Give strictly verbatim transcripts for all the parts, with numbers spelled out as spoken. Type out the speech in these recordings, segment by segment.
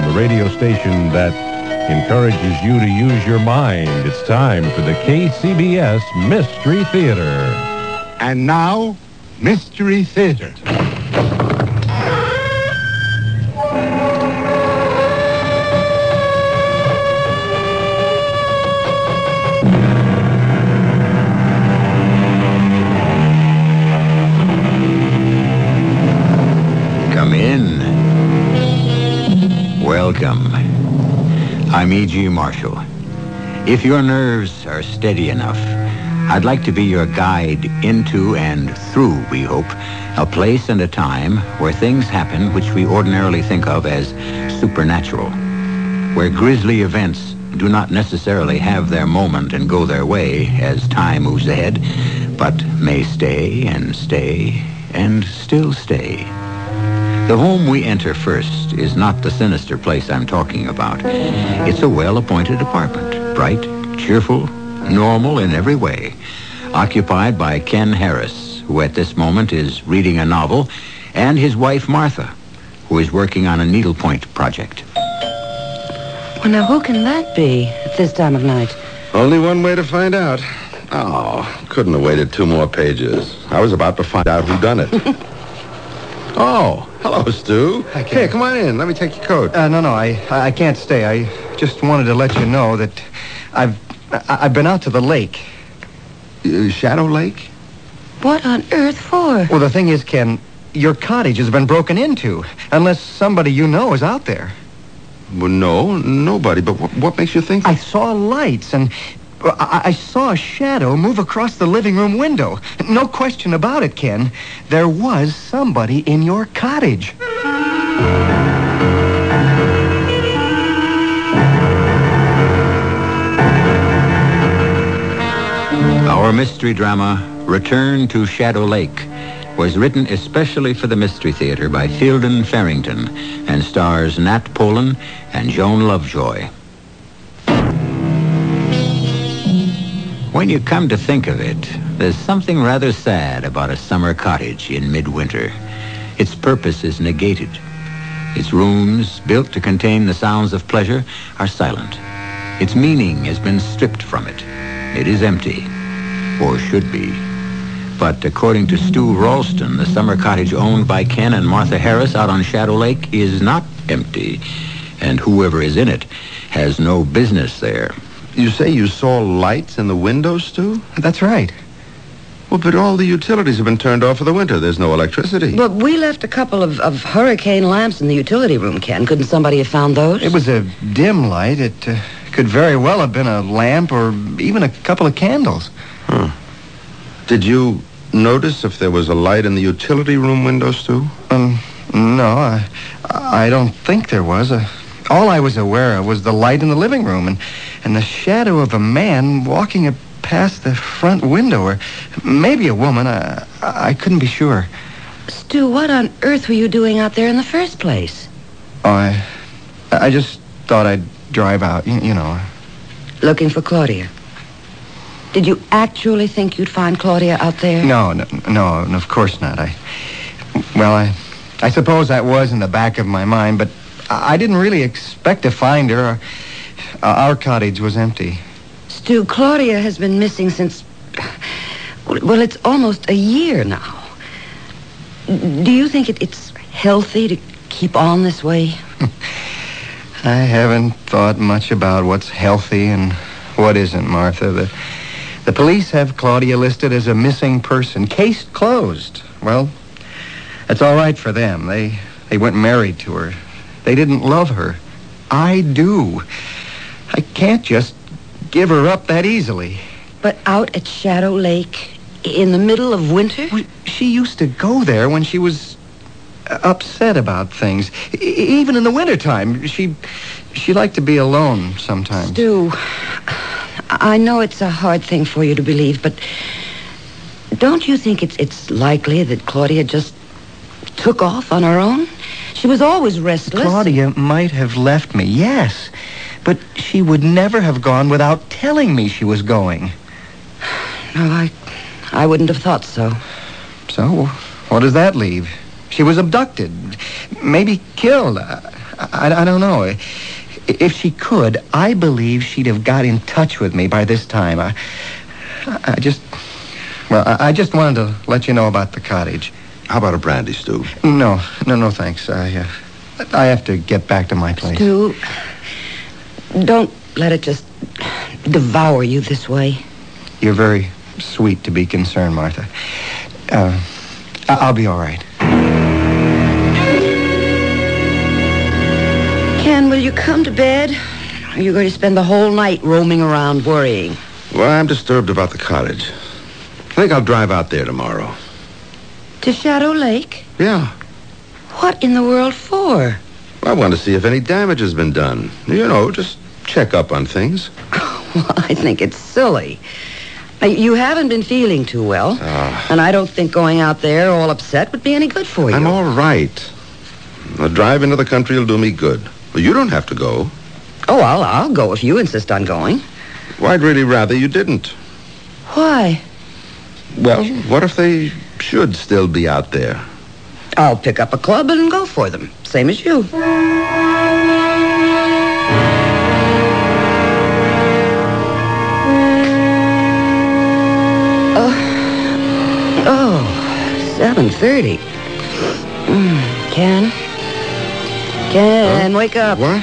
the radio station that encourages you to use your mind. It's time for the K C B S Mystery Theater. And now, Mystery Theater. Come in. Welcome. I'm E G. Marshall. If your nerves are steady enough, I'd like to be your guide into and through, we hope, a place and a time where things happen which we ordinarily think of as supernatural, where grisly events do not necessarily have their moment and go their way as time moves ahead, but may stay and stay and still stay. The home we enter first is not the sinister place I'm talking about. It's a well-appointed apartment, bright, cheerful, normal in every way, occupied by Ken Harris, who at this moment is reading a novel, and his wife Martha, who is working on a needlepoint project. Well, now, who can that be at this time of night? Only one way to find out. Oh, couldn't have waited two more pages. I was about to find out who done it. Oh, hello, Stu. Hi, Ken. Here, come on in. Let me take your coat. Uh, no, no, I, I can't stay. I just wanted to let you know that I've, I, I've been out to the lake. Uh, Shadow Lake? What on earth for? Well, the thing is, Ken, your cottage has been broken into, unless somebody you know is out there. Well, no, nobody. But what, what makes you think? I saw lights, and I, I saw a shadow move across the living room window. No question about it, Ken. There was somebody in your cottage. Our mystery drama, Return to Shadow Lake, was written especially for the Mystery Theater by Fielden Farrington and stars Nat Polen and Joan Lovejoy. When you come to think of it, there's something rather sad about a summer cottage in midwinter. Its purpose is negated. Its rooms, built to contain the sounds of pleasure, are silent. Its meaning has been stripped from it. It is empty, or should be. But according to Stu Ralston, the summer cottage owned by Ken and Martha Harris out on Shadow Lake is not empty, and whoever is in it has no business there. You say you saw lights in the windows, Stu? That's right. Well, but all the utilities have been turned off for the winter. There's no electricity. But we left a couple of, of hurricane lamps in the utility room, Ken. Couldn't somebody have found those? It was a dim light. It uh, could very well have been a lamp or even a couple of candles. Huh. Did you notice if there was a light in the utility room windows, Stu? Um, no, I, I don't think there was. Uh, all I was aware of was the light in the living room and, and the shadow of a man walking a, past the front window, or maybe a woman. I, I couldn't be sure. Stu, what on earth were you doing out there in the first place? Oh, I, I just thought I'd drive out, you, you know. Looking for Claudia. Did you actually think you'd find Claudia out there? No, no, no, of course not. I, well, I, I suppose that was in the back of my mind, but I didn't really expect to find her. Uh, our cottage was empty. Stu, Claudia has been missing since, well, it's almost a year now. Do you think it, it's healthy to keep on this way? I haven't thought much about what's healthy and what isn't, Martha. The, the police have Claudia listed as a missing person. Case closed. Well, that's all right for them. They, they weren't married to her. They didn't love her. I do. I can't just give her up that easily. But out at Shadow Lake, in the middle of winter? Well, she used to go there when she was upset about things. E- even in the wintertime, she she liked to be alone sometimes. Stu, I know it's a hard thing for you to believe, but don't you think it's it's likely that Claudia just took off on her own? She was always restless. Claudia might have left me, yes. But she would never have gone without telling me she was going. No, I, I wouldn't have thought so. So, what does that leave? She was abducted, maybe killed. I, I, I don't know. If she could, I believe she'd have got in touch with me by this time. I, I just, well, I, I just wanted to let you know about the cottage. How about a brandy, Stu? No, no, no, thanks. I, uh, I have to get back to my place. Stu, don't let it just devour you this way. You're very sweet to be concerned, Martha. Uh, I- I'll be all right. Ken, will you come to bed? Or are you going to spend the whole night roaming around worrying? Well, I'm disturbed about the cottage. I think I'll drive out there tomorrow. To Shadow Lake? Yeah. What in the world for? I want to see if any damage has been done. You know, just check up on things. Well, I think it's silly. Now, you haven't been feeling too well, Ah. and I don't think going out there all upset would be any good for you. I'm all right. A drive into the country will do me good. Well, you don't have to go. Oh, I'll, I'll go if you insist on going. Well, I'd really rather you didn't. Why? Well, what if they should still be out there? I'll pick up a club and go for them, same as you. Oh, oh, seven thirty. Mm, Ken? Ken, Huh? wake up. What?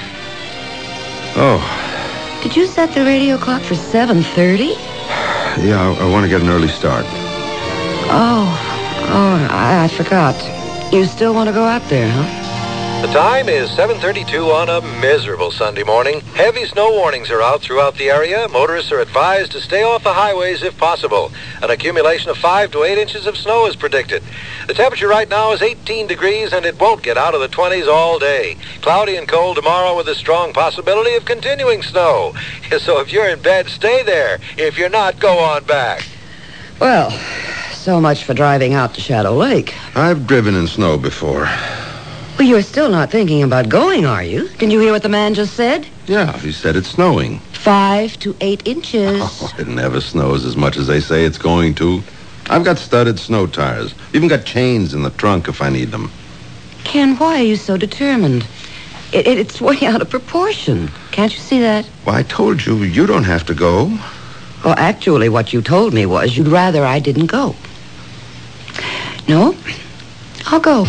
Oh, Did you set the radio clock for seven thirty? yeah, I, I want to get an early start. Oh, oh, I, I forgot. You still want to go out there, huh? The time is seven thirty-two on a miserable Sunday morning. Heavy snow warnings are out throughout the area. Motorists are advised to stay off the highways if possible. An accumulation of five to eight inches of snow is predicted. The temperature right now is eighteen degrees, and it won't get out of the twenties all day. Cloudy and cold tomorrow with a strong possibility of continuing snow. So if you're in bed, stay there. If you're not, go on back. Well, so much for driving out to Shadow Lake. I've driven in snow before. Well, you're still not thinking about going, are you? Didn't you hear what the man just said? Yeah, he said it's snowing. Five to eight inches. Oh, it never snows as much as they say it's going to. I've got studded snow tires. Even got chains in the trunk if I need them. Ken, why are you so determined? It, it, it's way out of proportion. Can't you see that? Well, I told you, you don't have to go. Well, actually, what you told me was you'd rather I didn't go. No, I'll go.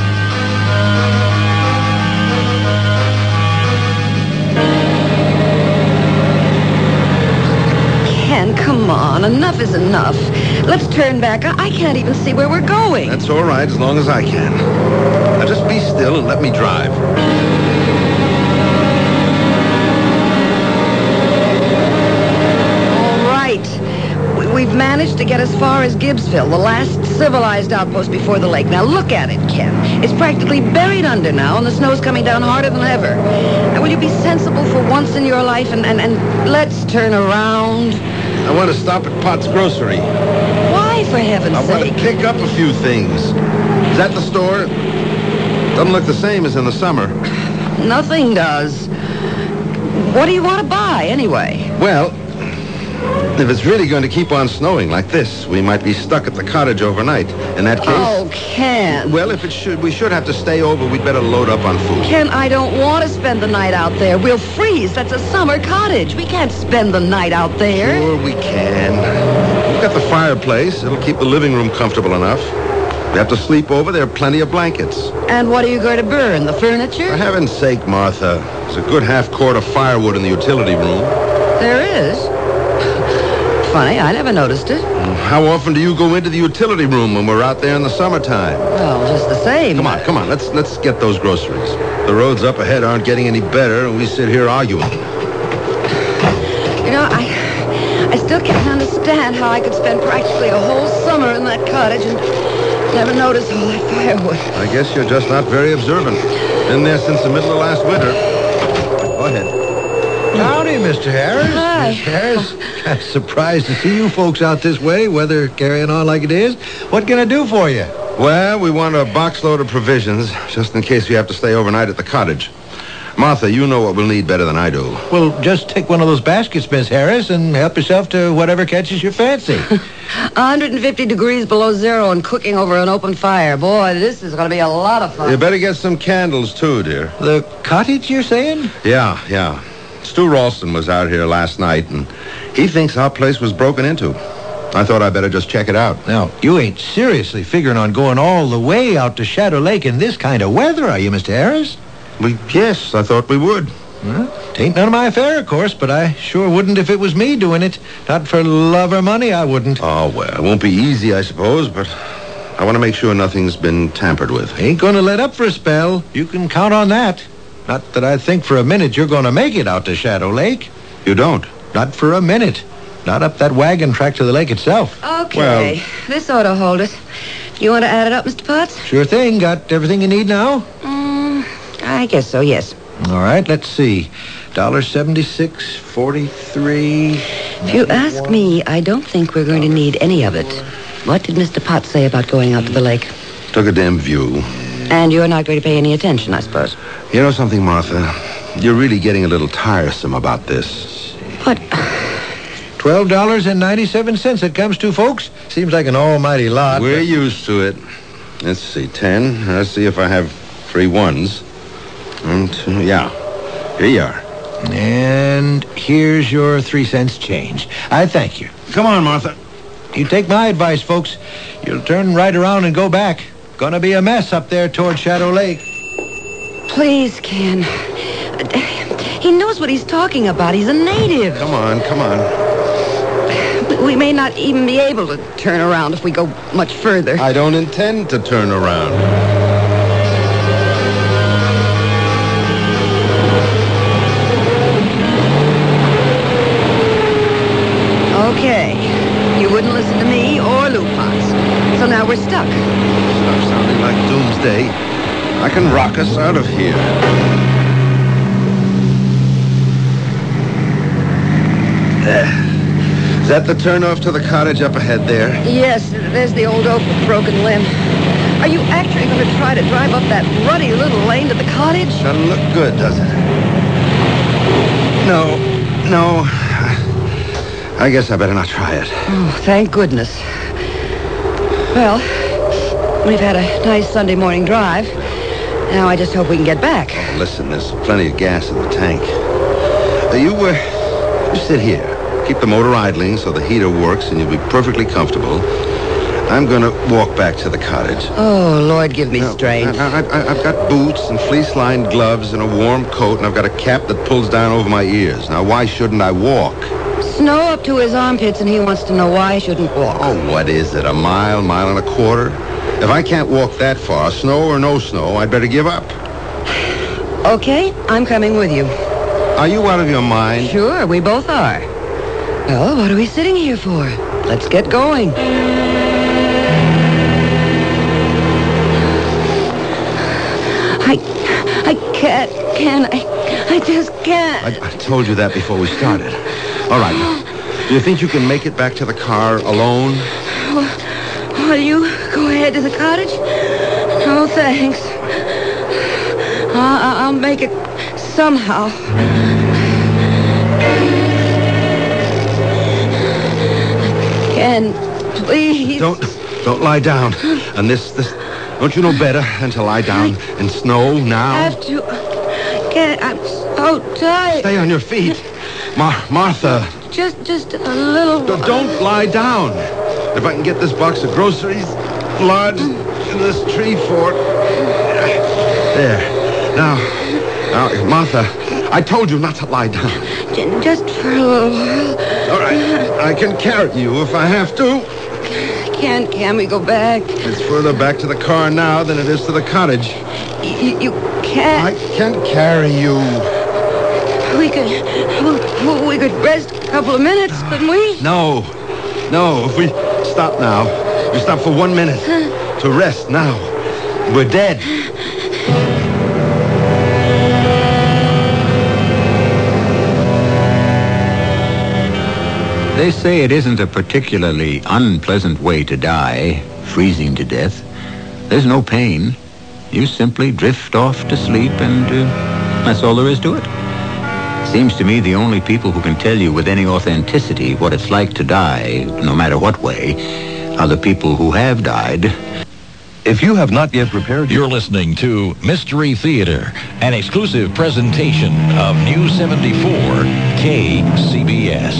Ken, come on. Enough is enough. Let's turn back. I, I can't even see where we're going. That's all right, as long as I can. Now just be still and let me drive. All right. We, we've managed to get as far as Gibbsville, the last civilized outpost before the lake. Now look at it, Ken. It's practically buried under now, and the snow's coming down harder than ever. Now, will you be sensible for once in your life and, and, and let's turn around? I want to stop at Potts Grocery. Why, for heaven's I want sake? to pick up a few things. Is that the store? Doesn't look the same as in the summer. Nothing does. What do you want to buy, anyway? Well, if it's really going to keep on snowing like this, we might be stuck at the cottage overnight. In that case... Oh, Ken. Well, if it should, we should have to stay over, we'd better load up on food. Ken, I don't want to spend the night out there. We'll freeze. That's a summer cottage. We can't spend the night out there. Sure we can. We've got the fireplace. It'll keep the living room comfortable enough. We have to sleep over. There are plenty of blankets. And what are you going to burn? The furniture? For heaven's sake, Martha. There's a good half quart of firewood in the utility room. There is. Funny, I never noticed it. How often do you go into the utility room when we're out there in the summertime? Well, just the same. Come on, come on. Let's let's get those groceries. The roads up ahead aren't getting any better, and we sit here arguing. You know, I I still can't understand how I could spend practically a whole summer in that cottage and never notice all that firewood. I guess you're just not very observant. Been there since the middle of last winter. Go ahead. Howdy, Mister Harris. Hi. Miss Harris. I'm surprised to see you folks out this way, weather carrying on like it is. What can I do for you? Well, we want a box load of provisions, just in case we have to stay overnight at the cottage. Martha, you know what we'll need better than I do. Well, just take one of those baskets, Miss Harris, and help yourself to whatever catches your fancy. one hundred fifty degrees below zero and cooking over an open fire. Boy, this is going to be a lot of fun. You better get some candles, too, dear. The cottage, you're saying? Yeah, yeah. Stu Ralston was out here last night, and he thinks our place was broken into. I thought I'd better just check it out. Now, you ain't seriously figuring on going all the way out to Shadow Lake in this kind of weather, are you, Mister Harris? We, yes, I thought we would. Well, tain't none of my affair, of course, but I sure wouldn't if it was me doing it. Not for love or money, I wouldn't. Oh, well, it won't be easy, I suppose, but I want to make sure nothing's been tampered with. Ain't going to let up for a spell. You can count on that. Not that I think for a minute you're going to make it out to Shadow Lake. You don't? Not for a minute. Not up that wagon track to the lake itself. Okay, Well- this ought to hold us. You want to add it up, Mister Potts? Sure thing. Got everything you need now? Mm, I guess so, yes. All right, let's see. one dollar seventy-six, forty-three. If you ask me, I don't think we're going to need any of it. What did Mister Potts say about going out to the lake? Took a damn view. And you're not going to pay any attention, I suppose. You know something, Martha? You're really getting a little tiresome about this. What? twelve dollars and ninety-seven cents it comes to, folks. Seems like an almighty lot. We're but- used to it. Let's see, ten. Let's see if I have three ones. And two, yeah. Here you are. And here's your three cents change. I thank you. Come on, Martha. You take my advice, folks. You'll turn right around and go back. Gonna be a mess up there toward Shadow Lake. Please, Ken. He knows what he's talking about. He's a native. Come on, come on. We may not even be able to turn around if we go much further. I don't intend to turn around. Okay. You wouldn't listen to me or Lou Potts. So now we're stuck. Stop sounding like doomsday. I can rock us out of here. There. Is that the turnoff to the cottage up ahead there? Yes, there's the old oak with broken limb. Are you actually going to try to drive up that ruddy little lane to the cottage? Doesn't look good, does it? No, no. I guess I better not try it. Oh, thank goodness. Well, we've had a nice Sunday morning drive. Now I just hope we can get back. Listen, there's plenty of gas in the tank. Uh, you, uh, you sit here. Keep the motor idling so the heater works and you'll be perfectly comfortable. I'm going to walk back to the cottage. Oh, Lord, give me Now, strength. I, I, I've got boots and fleece-lined gloves and a warm coat, and I've got a cap that pulls down over my ears. Now, why shouldn't I walk? Snow up to his armpits, and he wants to know why I shouldn't walk. Oh, what is it, a mile, mile and a quarter? If I can't walk that far, snow or no snow, I'd better give up. Okay, I'm coming with you. Are you out of your mind? Sure, we both are. Well, what are we sitting here for? Let's get going. I, I can't, can I? I just can't. I, I told you that before we started. All right, now, do you think you can make it back to the car alone? Will you go ahead to the cottage? No, thanks. I'll, I'll make it somehow. Ken, please. Don't, don't lie down. And this, this, don't you know better than to lie down in snow now? I have to. Ken, I'm so tired. Stay on your feet. Mar- Martha, Just, just a little. d- don't lie down. If I can get this box of groceries lodged in this tree fort. There. Now, now, Martha, I told you not to lie down. J- Just for a little while. All right, I can carry you if I have to. Can, can we go back? It's further back to the car now than it is to the cottage. You, you can't. I can carry you. We could, well, we could rest a couple of minutes, couldn't we? No, no, if we stop now, we stop for one minute to rest now, we're dead. They say it isn't a particularly unpleasant way to die, freezing to death. There's no pain. You simply drift off to sleep and uh, That's all there is to it. Seems to me the only people who can tell you with any authenticity what it's like to die, no matter what way, are the people who have died. If you have not yet prepared... You're listening to Mystery Theater, an exclusive presentation of News seventy-four K C B S.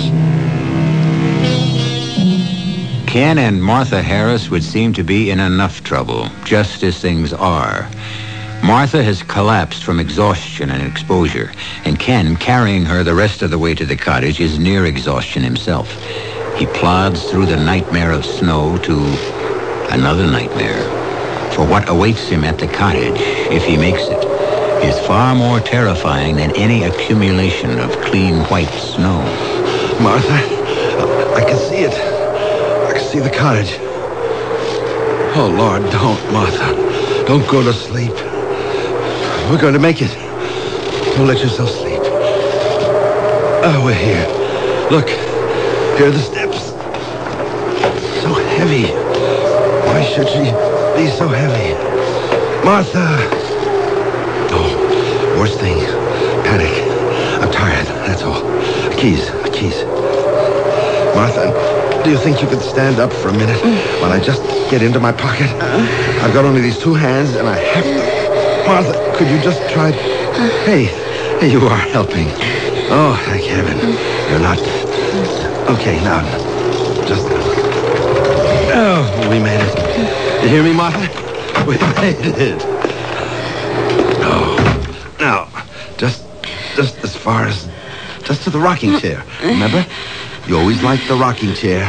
Ken and Martha Harris would seem to be in enough trouble, just as things are. Martha has collapsed from exhaustion and exposure, and Ken, carrying her the rest of the way to the cottage, is near exhaustion himself. He plods through the nightmare of snow to another nightmare. For what awaits him at the cottage, if he makes it, is far more terrifying than any accumulation of clean white snow. Martha, I can see it. I can see the cottage. Oh, Lord, don't, Martha. Don't go to sleep. We're going to make it. Don't let yourself sleep. Oh, we're here. Look, here are the steps. So heavy. Why should she be so heavy? Martha! Oh, worst thing. Panic. I'm tired, that's all. Keys, keys. Martha, do you think you could stand up for a minute while I just get into my pocket? I've got only these two hands and I have to... Martha, could you just try... Hey, hey, you are helping. Oh, thank heaven. You're not... Okay, now, just... Oh, we made it. You hear me, Martha? We made it. Oh, now, just, just as far as, just to the rocking chair. Remember? You always liked the rocking chair.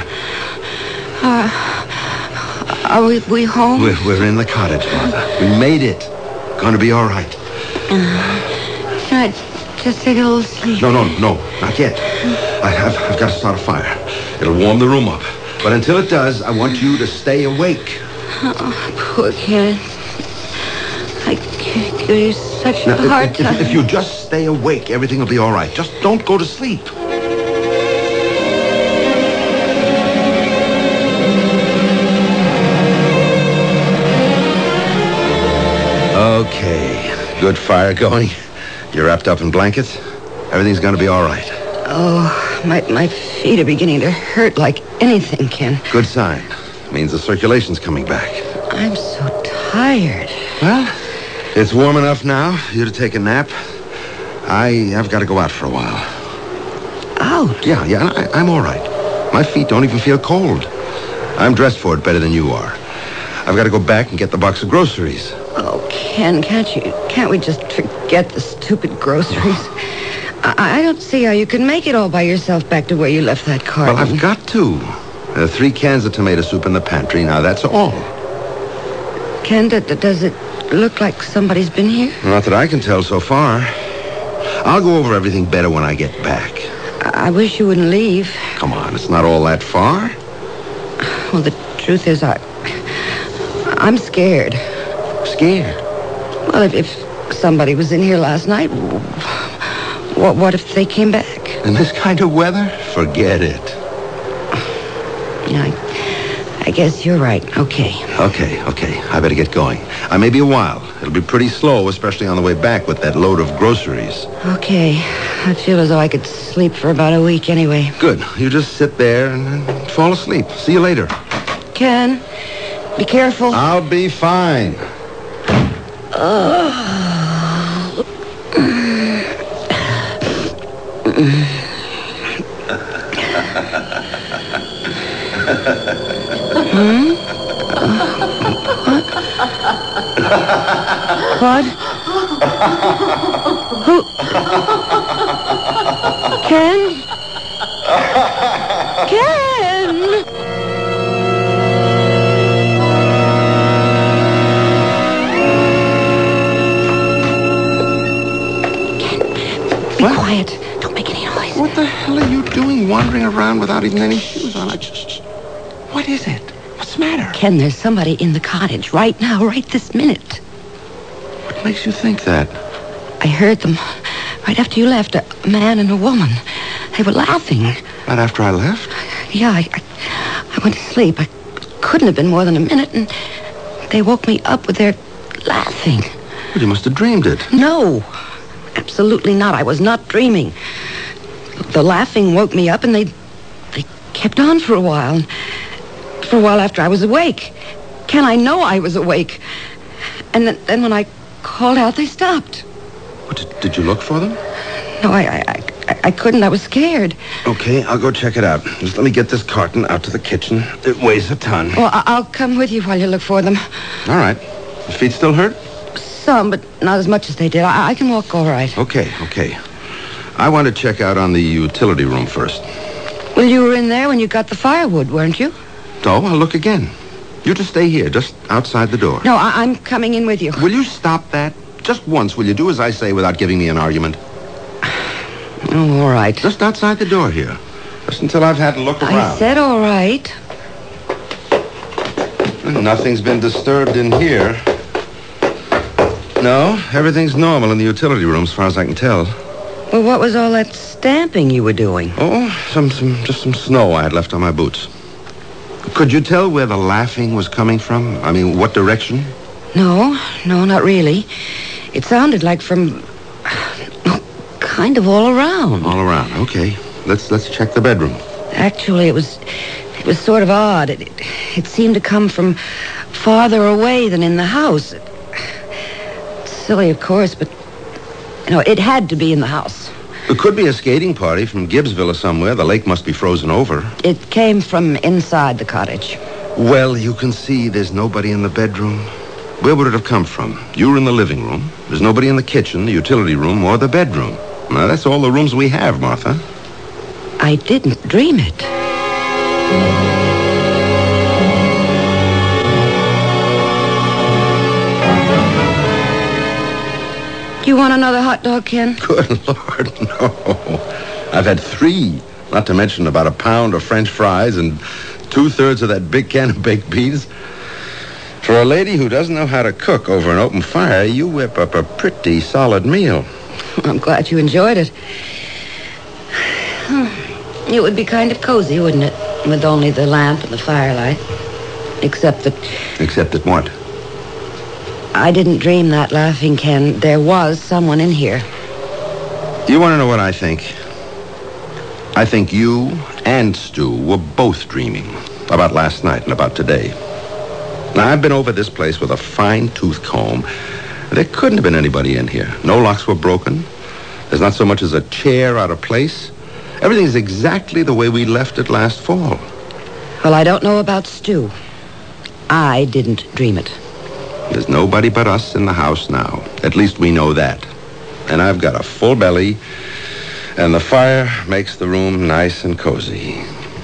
Uh, are we, we home? We're, we're in the cottage, Martha. We made it. Going to be all right. Uh, can I just take a little sleep? No, no, no, not yet. I have, I've got to start a fire. It'll warm the room up. But until it does, I want you to stay awake. Oh, poor Ken. I give you such Now, a hard if, time. if, if you just stay awake, everything will be all right. Just don't go to sleep. Okay. Good fire going. You're wrapped up in blankets. Everything's going to be all right. Oh, my, my feet are beginning to hurt like anything, Ken. Good sign. Means the circulation's coming back. I'm so tired. Well, it's warm enough now for you to take a nap. I, I've got to go out for a while. Out? Yeah, yeah, I, I'm all right. My feet don't even feel cold. I'm dressed for it better than you are. I've got to go back and get the box of groceries. Oh, Ken, can't you, can't we just forget the stupid groceries? I, I don't see how you can make it all by yourself back to where you left that car. Well, I've got to. There are three cans of tomato soup in the pantry. Now, that's all. Ken, d- d- does it look like somebody's been here? Not that I can tell so far. I'll go over everything better when I get back. I, I wish you wouldn't leave. Come on, it's not all that far. Well, the truth is, I... I'm scared. Scared? Well, if, if somebody was in here last night, what, what if they came back? In this kind of weather? Forget it. Yeah, I, I guess you're right. Okay. Okay, okay. I better get going. I may be a while. It'll be pretty slow, especially on the way back with that load of groceries. Okay. I feel as though I could sleep for about a week anyway. Good. You just sit there and, and fall asleep. See you later. Ken, be careful. I'll be fine. Oh. Hmm? What? Who? Ken? Ken? Be What? quiet. Don't make any noise. What the hell are you doing wandering around without even any shoes on? I just... What is it? What's the matter? Ken, there's somebody in the cottage right now, right this minute. What makes you think that? I heard them right after you left, a man and a woman. They were laughing. Right after I left? Yeah, I, I, I went to sleep. I couldn't have been more than a minute, and they woke me up with their laughing. Well, you must have dreamed it. No, Absolutely not. I was not dreaming. The laughing woke me up, and they they kept on for a while. For a while after I was awake. Ken, I know I was awake. And then, then when I called out, they stopped. What, did, did you look for them? No, I, I, I, I couldn't. I was scared. Okay, I'll go check it out. Just let me get this carton out to the kitchen. It weighs a ton. Well, I- I'll come with you while you look for them. All right. Your feet still hurt? Some, but not as much as they did. I, I can walk all right. Okay, okay. I want to check out on the utility room first. Well, you were in there when you got the firewood, weren't you? So, I'll look again. You just stay here, just outside the door. No, I- I'm coming in with you. Will you stop that? Just once, will you do as I say without giving me an argument? Oh, all right. Just outside the door here. Just until I've had a look around. I said all right. Nothing's been disturbed in here. No, everything's normal in the utility room as far as I can tell. Well, what was all that stamping you were doing? Oh, some, some, just some snow I had left on my boots. Could you tell where the laughing was coming from? I mean, what direction? No, no, not really. It sounded like from... kind of all around. All around, okay. Let's let's check the bedroom. Actually, it was... it was sort of odd. It, it, it seemed to come from farther away than in the house. Silly, of course, but... you know, it had to be in the house. It could be a skating party from Gibbsville or somewhere. The lake must be frozen over. It came from inside the cottage. Well, you can see there's nobody in the bedroom. Where would it have come from? You were in the living room. There's nobody in the kitchen, the utility room, or the bedroom. Now, that's all the rooms we have, Martha. I didn't dream it. Do you want another hot dog, Ken? Good Lord, no. I've had three, not to mention about a pound of French fries and two-thirds of that big can of baked beans. For a lady who doesn't know how to cook over an open fire, you whip up a pretty solid meal. I'm glad you enjoyed it. It would be kind of cozy, wouldn't it? With only the lamp and the firelight. Except that... Except that what? I didn't dream that, laughing, Ken. There was someone in here. You want to know what I think? I think you and Stu were both dreaming about last night and about today. Now, I've been over this place with a fine-tooth comb. There couldn't have been anybody in here. No locks were broken. There's not so much as a chair out of place. Everything's exactly the way we left it last fall. Well, I don't know about Stu. I didn't dream it. There's nobody but us in the house now. At least we know that. And I've got a full belly, and the fire makes the room nice and cozy.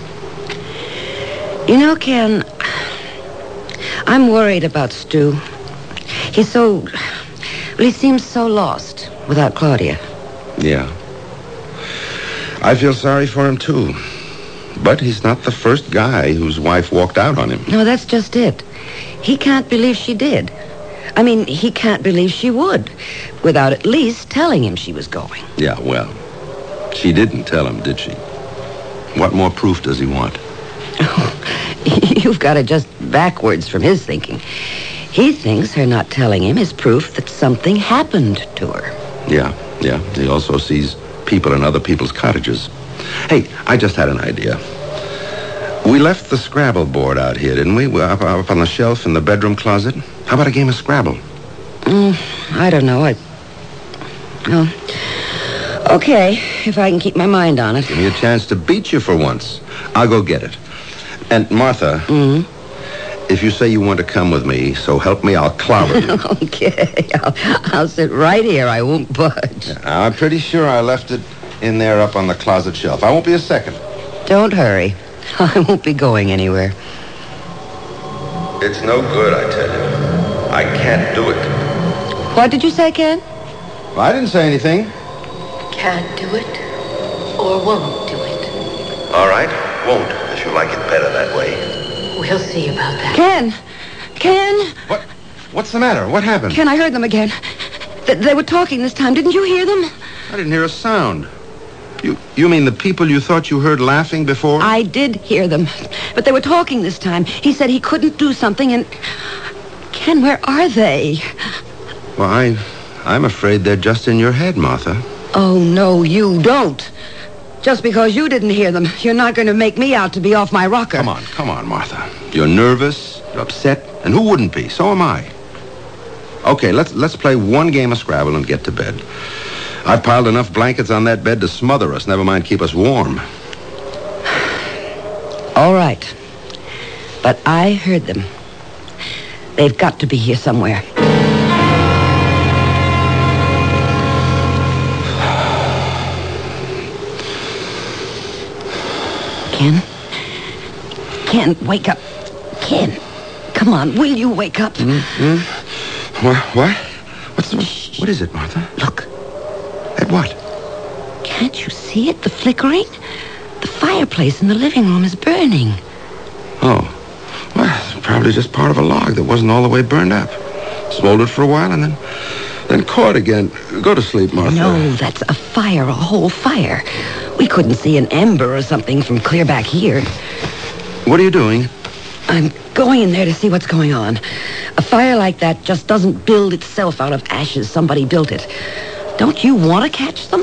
You know, Ken, I'm worried about Stu. He's so... well, he seems so lost without Claudia. Yeah. I feel sorry for him, too. But he's not the first guy whose wife walked out on him. No, that's just it. He can't believe she did. I mean, he can't believe she would, without at least telling him she was going. Yeah, well, she didn't tell him, did she? What more proof does he want? You've got it just backwards from his thinking. He thinks her not telling him is proof that something happened to her. Yeah, yeah. He also sees people in other people's cottages. Hey, I just had an idea. We left the Scrabble board out here, didn't we? We're up, up on the shelf in the bedroom closet. How about a game of Scrabble? Mm, I don't know. I... Oh. Okay, if I can keep my mind on it. Give me a chance to beat you for once. I'll go get it. And, Martha, mm-hmm. if you say you want to come with me, so help me, I'll clobber you. Okay, I'll, I'll sit right here. I won't budge. Yeah, I'm pretty sure I left it in there up on the closet shelf. I won't be a second. Don't hurry. I won't be going anywhere. It's no good, I tell you. I can't do it. What did you say, Ken? Well, I didn't say anything. Can't do it or won't do it. All right, won't, if you like it better that way. We'll see about that. Ken! Ken! What? What's the matter? What happened? Ken, I heard them again. Th- they were talking this time. Didn't you hear them? I didn't hear a sound. You you mean the people you thought you heard laughing before? I did hear them. But they were talking this time. He said he couldn't do something and... Ken, where are they? Well, I I'm afraid they're just in your head, Martha. Oh, no, you don't. Just because you didn't hear them, you're not going to make me out to be off my rocker. Come on, come on, Martha. You're nervous, you're upset, and who wouldn't be? So am I. Okay, let's let's play one game of Scrabble and get to bed. I've piled enough blankets on that bed to smother us, never mind keep us warm. All right. But I heard them. They've got to be here somewhere. Ken? Ken, wake up. Ken, come on, will you wake up? Mm-hmm. What? What? What's the... What is it, Martha? Look. At what? Can't you see it? The flickering? The fireplace in the living room is burning. Oh. Well, it's probably just part of a log that wasn't all the way burned up. Smoldered for a while and then... then caught again. Go to sleep, Martha. No, that's a fire, a whole fire. We couldn't see an ember or something from clear back here. What are you doing? I'm going in there to see what's going on. A fire like that just doesn't build itself out of ashes. Somebody built it. Don't you want to catch them?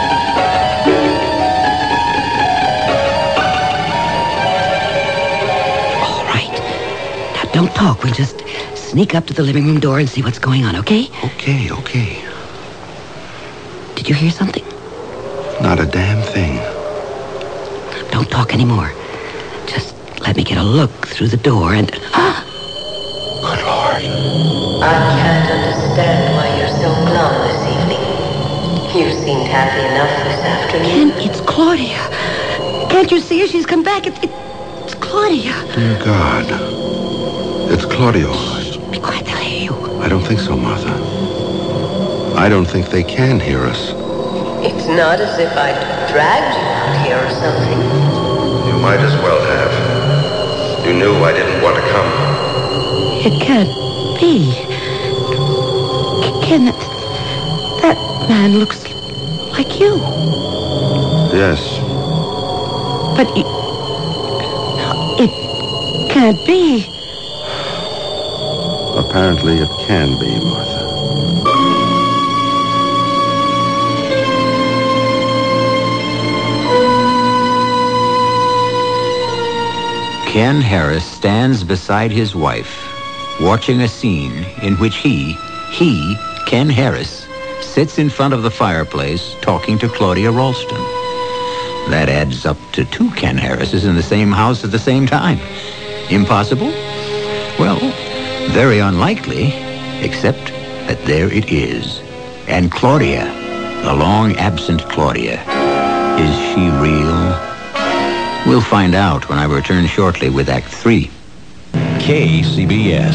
All right. Now, don't talk. We'll just sneak up to the living room door and see what's going on, okay? Okay, okay. Did you hear something? Not a damn thing. Don't talk anymore. Just let me get a look through the door and... Ah! Good Lord. I can't understand why you're so glum this evening. You seemed happy enough this afternoon. Ken, it's Claudia. Can't you see her? She's come back. It, it, it's Claudia. Dear God. It's Claudia, all right. Shh, be quiet, they'll hear you. I don't think so, Martha. I don't think they can hear us. It's not as if I'd dragged you out here or something. You might as well have. You knew I didn't want to come. It can't be. Ken, that, that man looks like you. Yes. But you... No, it can't be. Apparently it can be, Martha. Ken Harris stands beside his wife, watching a scene in which he, he, Ken Harris, sits in front of the fireplace talking to Claudia Ralston. That adds up to two Ken Harrises in the same house at the same time. Impossible? Well, very unlikely, except that there it is. And Claudia, the long-absent Claudia, is she real? We'll find out when I return shortly with Act Three. K C B S.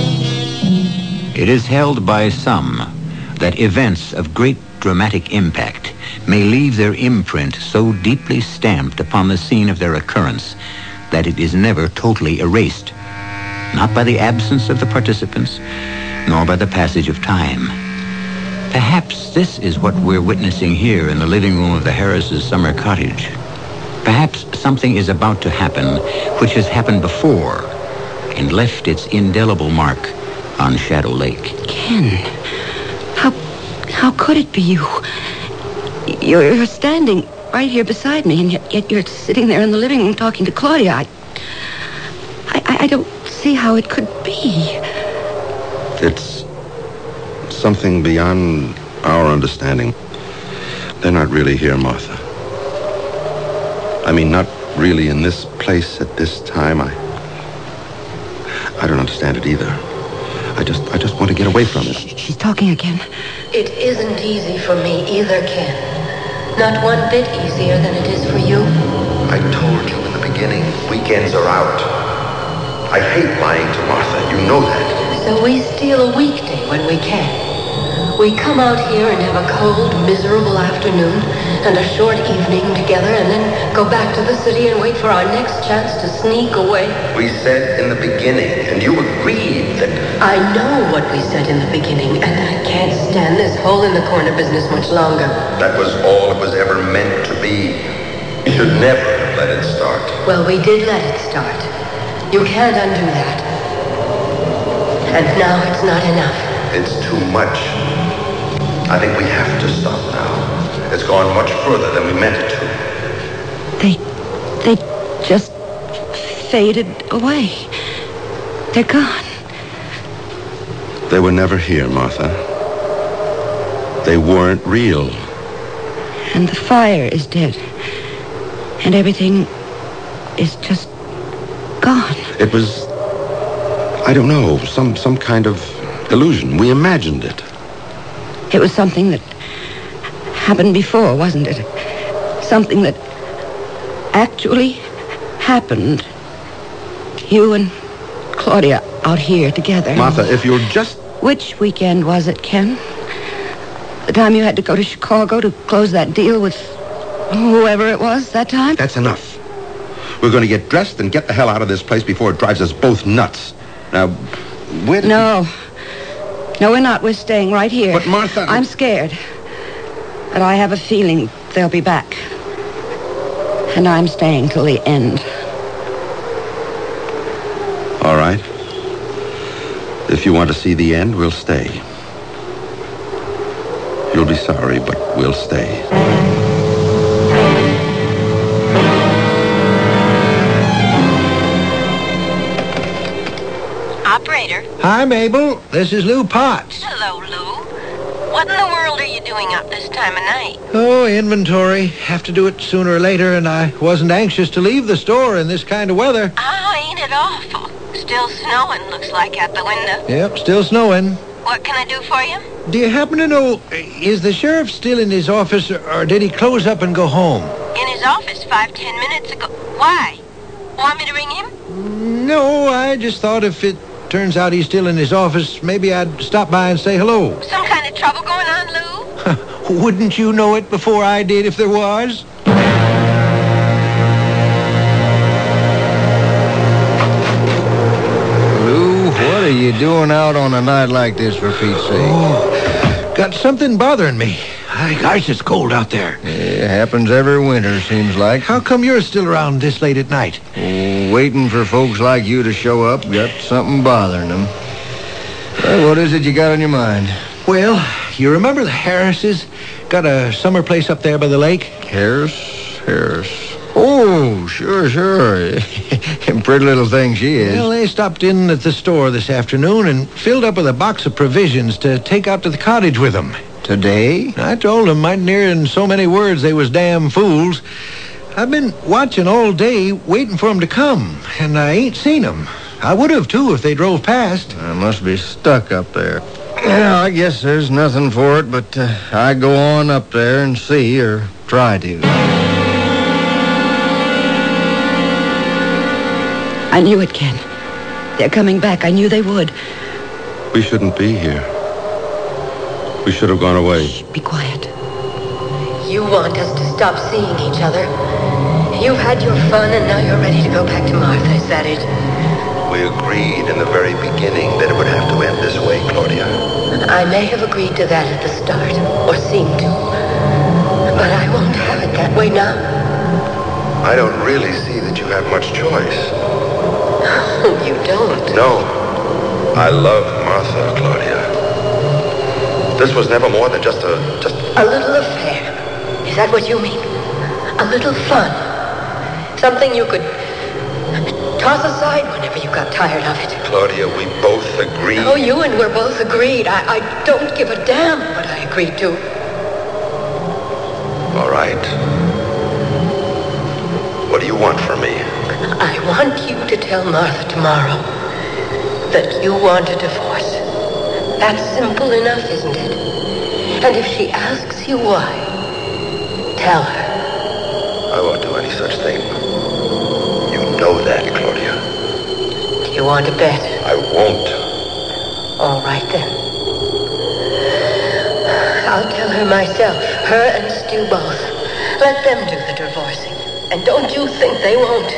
It is held by some that events of great dramatic impact may leave their imprint so deeply stamped upon the scene of their occurrence that it is never totally erased, not by the absence of the participants, nor by the passage of time. Perhaps this is what we're witnessing here in the living room of the Harris' summer cottage. Perhaps something is about to happen which has happened before and left its indelible mark on Shadow Lake. Ken, how how could it be you? You're, you're standing right here beside me, and yet, yet you're sitting there in the living room talking to Claudia. I, I, I don't see how it could be. It's something beyond our understanding. They're not really here, Martha. I mean, not really in this place at this time. I... I don't understand it either. I just, I just want to get away from it. She's talking again. It isn't easy for me either, Ken. Not one bit easier than it is for you. I told you in the beginning, weekends are out. I hate lying to Martha. You know that. So we steal a weekday when we can. We come out here and have a cold, miserable afternoon and a short evening together and then go back to the city and wait for our next chance to sneak away. We said in the beginning, and you agreed that... I know what we said in the beginning, and I can't stand this hole-in-the-corner business much longer. That was all it was ever meant to be. You should never have let it start. Well, we did let it start. You can't undo that. And now it's not enough. It's too much. I think we have to stop now. It's gone much further than we meant it to. They, they just faded away. They're gone. They were never here, Martha. They weren't real. And the fire is dead. And everything is just gone. It was, I don't know, some, some kind of illusion. We imagined it. It was something that happened before, wasn't it? Something that actually happened. You and Claudia out here together. Martha, if you're just... Which weekend was it, Ken? The time you had to go to Chicago to close that deal with whoever it was that time? That's enough. We're going to get dressed and get the hell out of this place before it drives us both nuts. Now, where did... No. No, we're not. We're staying right here. But, Martha... I'm scared. But I have a feeling they'll be back. And I'm staying till the end. All right. If you want to see the end, we'll stay. You'll be sorry, but we'll stay. Operator. Hi, Mabel. This is Lou Potts. Hello, Lou. What in the world are you doing up this time of night? Oh, inventory. Have to do it sooner or later, and I wasn't anxious to leave the store in this kind of weather. Oh, ain't it awful? Still snowing, looks like, out the window. Yep, still snowing. What can I do for you? Do you happen to know, is the sheriff still in his office, or did he close up and go home? In his office five, ten minutes ago. Why? Want me to ring him? No, I just thought if it turns out he's still in his office, maybe I'd stop by and say hello. Some kind of trouble going on, Lou? Wouldn't you know it before I did if there was? Lou, what are you doing out on a night like this, for Pete's sake? Oh, got something bothering me. I, gosh, it's cold out there. Yeah, it happens every winter, seems like. How come you're still around this late at night? Oh, waiting for folks like you to show up. Got something bothering them. Well, what is it you got on your mind? Well, you remember the Harrises? Got a summer place up there by the lake? Harris? Harris. Oh, sure, sure. Pretty little thing she is. Well, they stopped in at the store this afternoon and filled up with a box of provisions to take out to the cottage with them. Today? I told them might near in so many words they was damn fools. I've been watching all day, waiting for them to come, and I ain't seen them. I would have, too, if they drove past. I must be stuck up there. Yeah, I guess there's nothing for it, but uh, I go on up there and see, or try to. I knew it, Ken. They're coming back. I knew they would. We shouldn't be here. We should have gone away. Shh, be quiet. You want us to stop seeing each other. You've had your fun, and now you're ready to go back to Martha. Is that it? We agreed in the very beginning that it would have to end this way, Claudia. I may have agreed to that at the start, or seemed to. But I won't have it that way now. I don't really see that you have much choice. You don't? No. I love Martha, Claudia. This was never more than just a... just a little affair. Is that what you mean? A little fun. Something you could toss aside whenever you got tired of it. Claudia, we both agreed. Oh, you and we're both agreed. I, I don't give a damn what I agreed to. All right. What do you want from me? I want you to tell Martha tomorrow that you want a divorce. That's simple enough, isn't it? And if she asks you why, tell her. I won't do any such thing. You know that, Claudia. Do you want to bet? I won't. All right, then. I'll tell her myself, her and Stu both. Let them do the divorcing. And don't you think they won't.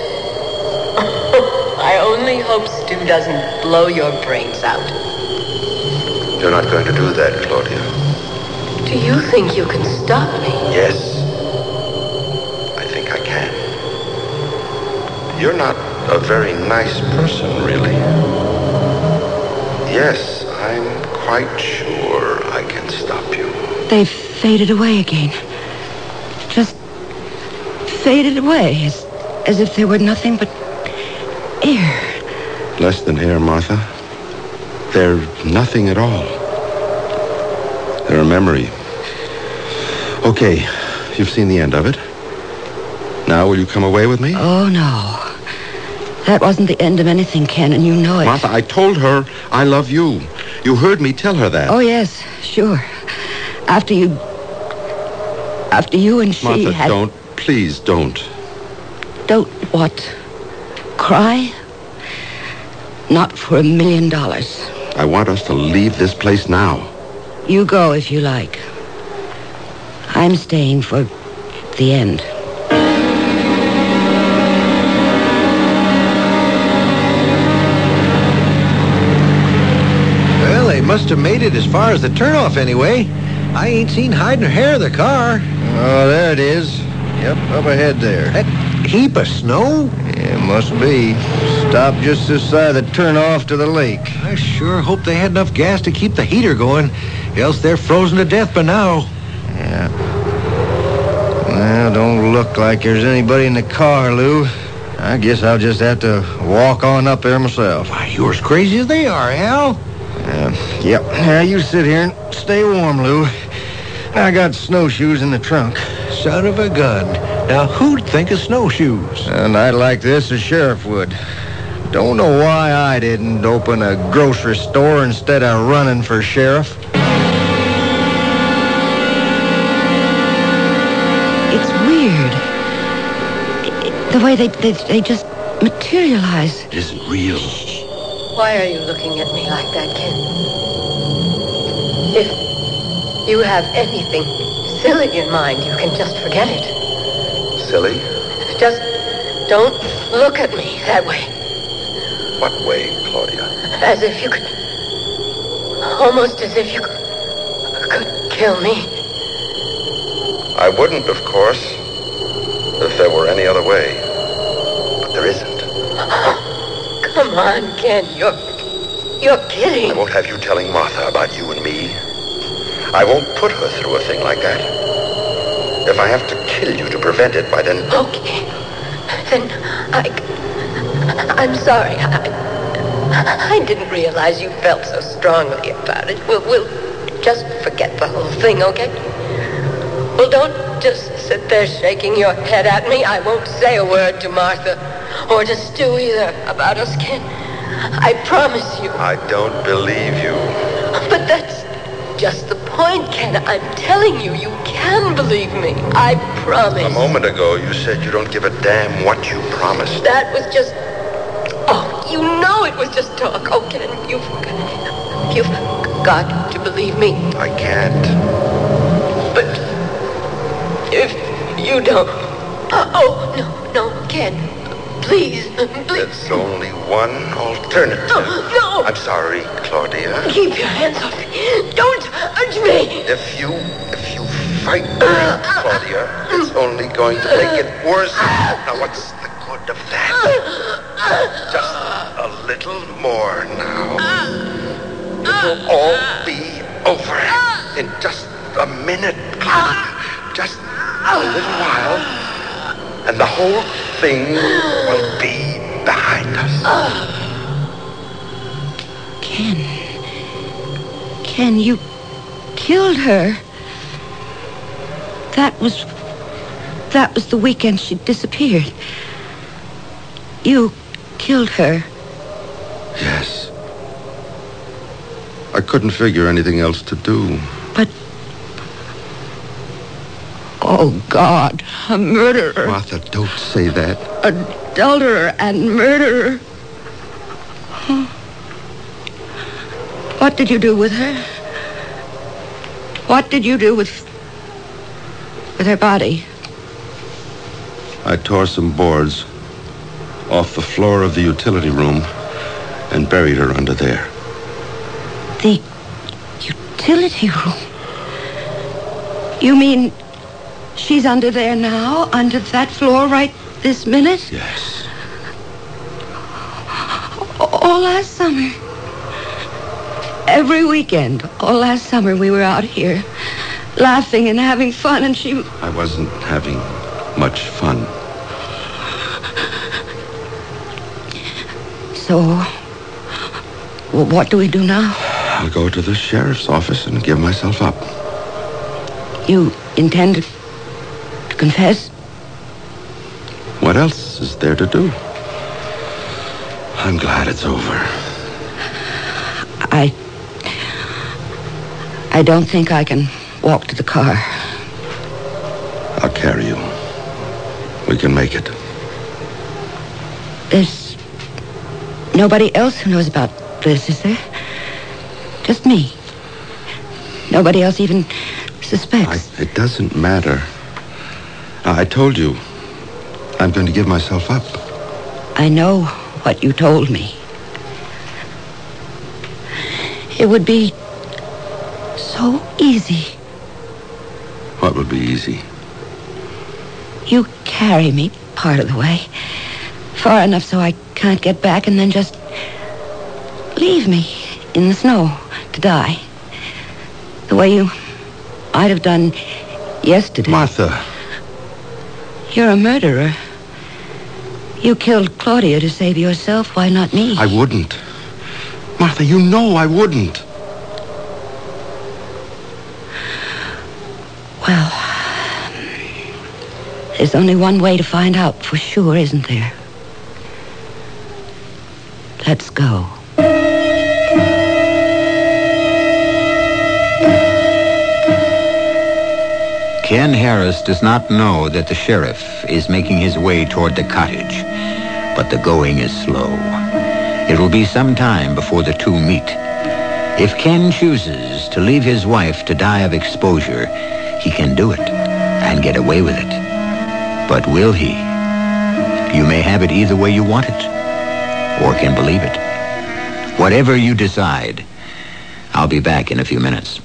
I only hope Stu doesn't blow your brains out. You're not going to do that, Claudia. Do you think you can stop me? Yes. I think I can. You're not a very nice person, really. Yes, I'm quite sure I can stop you. They've faded away again. Just faded away, as, as if they were nothing but air. Less than air, Martha. They're nothing at all. They're a memory. Okay, you've seen the end of it. Now, will you come away with me? Oh, no. That wasn't the end of anything, Ken, and you know it. Martha, I told her I love you. You heard me tell her that. Oh, yes, sure. After you... After you and she Martha, had... don't. Please, don't. Don't what? Cry? Not for a million dollars. I want us to leave this place now. You go if you like. I'm staying for the end. Well, they must have made it as far as the turnoff anyway. I ain't seen hide nor hair of the car. Oh, there it is. Yep, up ahead there. That heap of snow? Yeah, must be. Stopped just this side of the turnoff to the lake. I sure hope they had enough gas to keep the heater going. Else they're frozen to death by now. Yeah. Well, don't look like there's anybody in the car, Lou. I guess I'll just have to walk on up there myself. Why, you're as crazy as they are, Al. Uh, yep. Now, you sit here and stay warm, Lou. I got snowshoes in the trunk. Son of a gun. Now, who'd think of snowshoes? A night like this, a sheriff would. Don't know why I didn't open a grocery store instead of running for sheriff. It's weird. The way they, they, they just materialize. It isn't real. Why are you looking at me like that, Ken? If you have anything silly in mind, you can just forget it. Silly? Just don't look at me that way. What way, Claudia? As if you could... Almost as if you could, could kill me. I wouldn't, of course, if there were any other way. But there isn't. Come on, Ken. You're... You're kidding. I won't have you telling Martha about you and me. I won't put her through a thing like that. If I have to kill you to prevent it, why then... Okay. Then I... I'm sorry. I, I didn't realize you felt so strongly about it. We'll, we'll just forget the whole thing, okay? Well, don't just sit there shaking your head at me. I won't say a word to Martha or to Stu either about us, Ken. I promise you. I don't believe you. But that's just the point, Ken. I'm telling you, you can believe me. I promise. A moment ago, you said you don't give a damn what you promised. That was just... Oh, you know it was just talk. Oh, Ken, you've... You've got to believe me. I can't. But if you don't... Oh, no, no, Ken. Please, please. There's only one alternative. No, no. I'm sorry, Claudia. Keep your hands off me. Don't touch me. If you, if you fight me, Claudia, it's only going to make it worse. Now, what's the good of that? Just a little more now. It'll all be over in just a minute, Claudia. Just a little while. And the whole thing will be behind us. Ken. Ken, you killed her. That was... That was the weekend she disappeared. You killed her. Yes. I couldn't figure anything else to do. But... Oh, God, a murderer. Martha, don't say that. Adulterer and murderer. Huh. What did you do with her? What did you do with... with her body? I tore some boards off the floor of the utility room and buried her under there. The utility room? You mean... she's under there now, under that floor right this minute? Yes. All last summer. Every weekend, all last summer, we were out here. laughing and having fun, and she... I wasn't having much fun. So, well, what do we do now? I'll go to the sheriff's office and give myself up. You intend to, to confess? What else is there to do? I'm glad it's over. I... I don't think I can walk to the car. I'll carry you. We can make it. There's nobody else who knows about this, is there? Just me. Nobody else even suspects. I, it doesn't matter. I told you. I'm going to give myself up. I know what you told me. It would be so easy. What would be easy? You carry me part of the way. Far enough so I can't get back, and then just leave me in the snow to die. The way you might have done yesterday. Martha. You're a murderer. You killed Claudia to save yourself. Why not me? I wouldn't. Martha, you know I wouldn't. Well, there's only one way to find out for sure, isn't there? Let's go. Ken Harris does not know that the sheriff is making his way toward the cottage, but the going is slow. It will be some time before the two meet. If Ken chooses to leave his wife to die of exposure, he can do it and get away with it. But will he? You may have it either way you want it, or can believe it. Whatever you decide, I'll be back in a few minutes.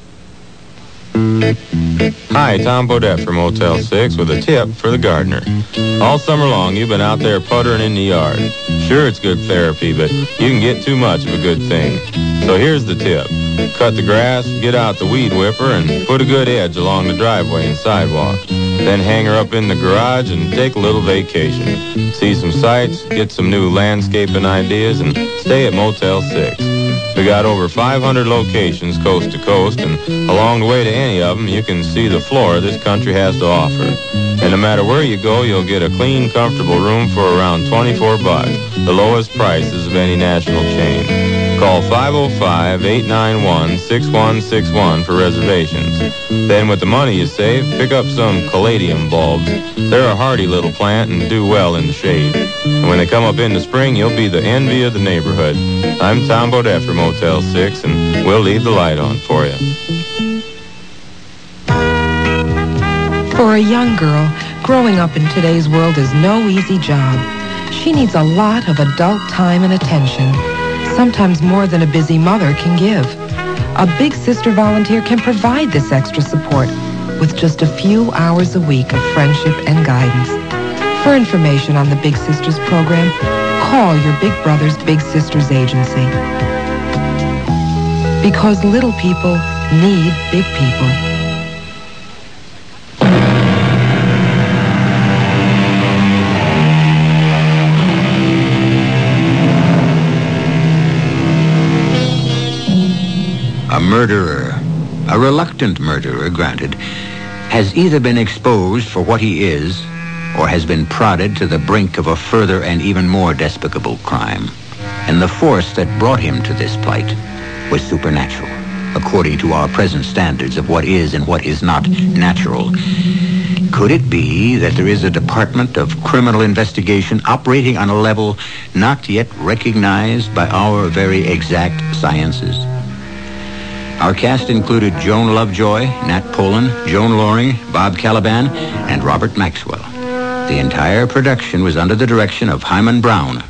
Hi, Tom Bodette from Motel six with a tip for the gardener. All summer long, you've been out there puttering in the yard. Sure, it's good therapy, but you can get too much of a good thing. So here's the tip. Cut the grass, get out the weed whipper, and put a good edge along the driveway and sidewalk. Then hang her up in the garage and take a little vacation. See some sights, get some new landscaping ideas, and stay at Motel six. We got over five hundred locations coast to coast, and along the way to any of them, you can see the flora this country has to offer. And no matter where you go, you'll get a clean, comfortable room for around twenty-four bucks, the lowest prices of any national chain. Call five oh five, eight nine one, six one six one for reservations. Then with the money you save, pick up some caladium bulbs. They're a hardy little plant and do well in the shade. And when they come up in the spring, you'll be the envy of the neighborhood. I'm Tom Bodette from Motel six, and we'll leave the light on for you. For a young girl, growing up in today's world is no easy job. She needs a lot of adult time and attention, sometimes more than a busy mother can give. A Big Sister volunteer can provide this extra support with just a few hours a week of friendship and guidance. For information on the Big Sisters program, call your Big Brothers Big Sisters agency. Because little people need big people. A murderer, a reluctant murderer, granted, has either been exposed for what he is or has been prodded to the brink of a further and even more despicable crime. And the force that brought him to this plight was supernatural, according to our present standards of what is and what is not natural. Could it be that there is a department of criminal investigation operating on a level not yet recognized by our very exact sciences? Our cast included Joan Lovejoy, Nat Polen, Joan Loring, Bob Caliban, and Robert Maxwell. The entire production was under the direction of Hyman Brown,